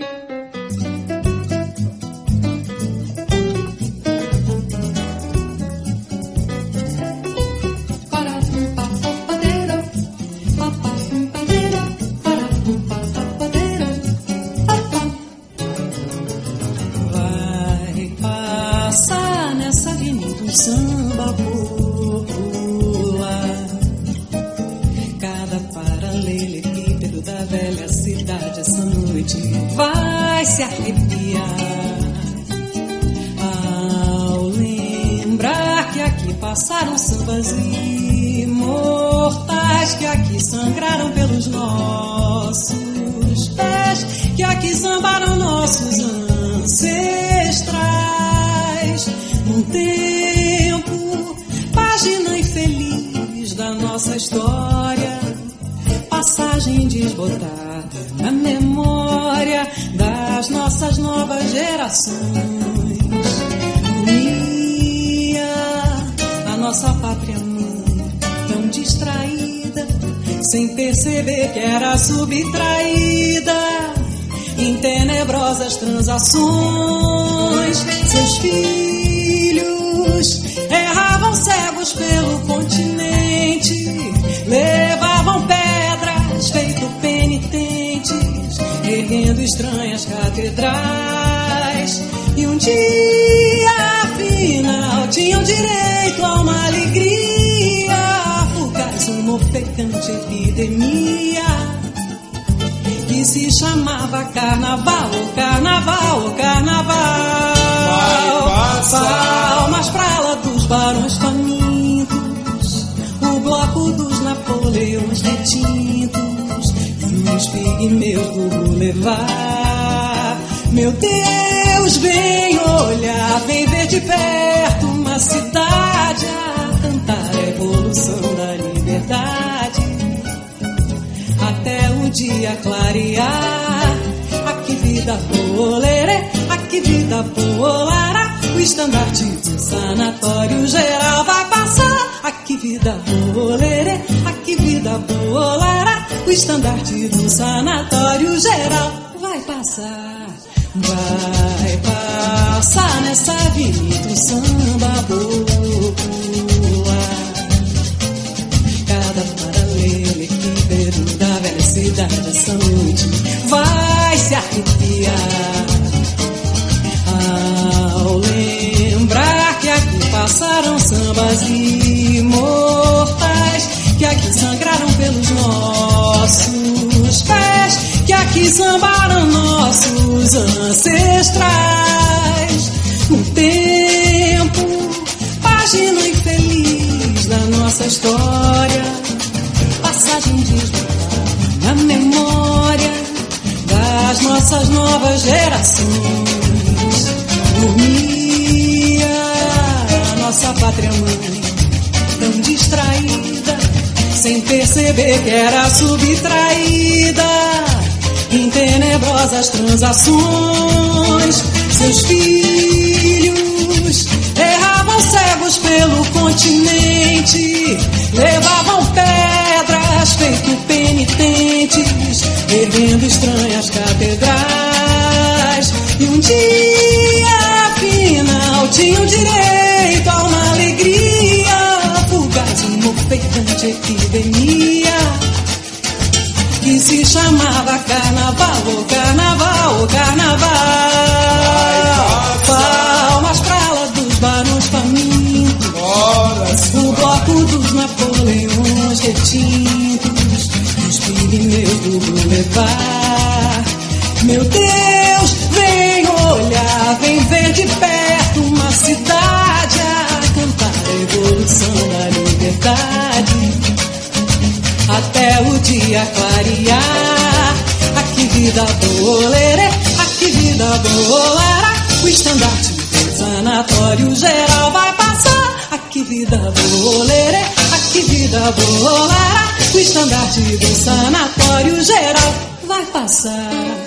Samba popular, cada paralelepípedo da velha cidade essa noite vai se arrepiar ao lembrar que aqui passaram sambas imortais, que aqui sangraram pelos nossos pés, que aqui zambaram nossos ancestrais. Num tempo, página infeliz da nossa história, passagem desbotada na memória das nossas novas gerações. Dormia a nossa pátria mãe, tão distraída, sem perceber que era subtraída em tenebrosas transações. Seus filhos erravam cegos pelo continente, levavam pedras feito penitentes, erguendo estranhas catedrais. E um dia, afinal, tinham direito a uma alegria fugaz, uma ofegante epidemia que se chamava carnaval, oh carnaval, oh carnaval. Palmas pra lá dos barões famintos, o bloco dos Napoleões retintos e os pigmeus do Boulevard. Meu Deus, vem olhar, vem ver de perto uma cidade a cantar a evolução da liberdade até o dia clarear. Aqui vida bolerê, aqui vida bolará, o estandarte do sanatório geral vai passar. Aqui vida bolerê, aqui vida bolará, o estandarte do sanatório geral vai passar. Vai passar nessa avenida o samba popular, cada paralelepípedo da velha cidade essa noite vai se arrepiar ao lembrar que aqui passaram sambas imortais, que aqui sangraram pelos nossos pés, que aqui zambaram nossos ancestrais. Um tempo, página infeliz da nossa história, passagem desbotada na memória das nossas novas gerações. Dormia a nossa pátria mãe, tão distraída, sem perceber que era subtraída em tenebrosas transações. Seus filhos erravam cegos pelo continente, levavam pedras feito penitentes, erguendo estranhas catedrais. E um dia, afinal, tinham direito a uma alegria fugaz, uma ofegante epidemia que se chamava carnaval, oh carnaval, oh carnaval. Palmas pra lá dos barões famintos, o bloco dos Napoleões retintos, os pigmeus do Boulevard. Meu Deus, vem olhar, vem ver de perto uma cidade a cantar a evolução da liberdade até o dia clarear. Aqui vida bolerê, aqui vida bolará, o estandarte do sanatório geral vai passar. Aqui vida bolerê, aqui vida bolará, o estandarte do sanatório geral vai passar.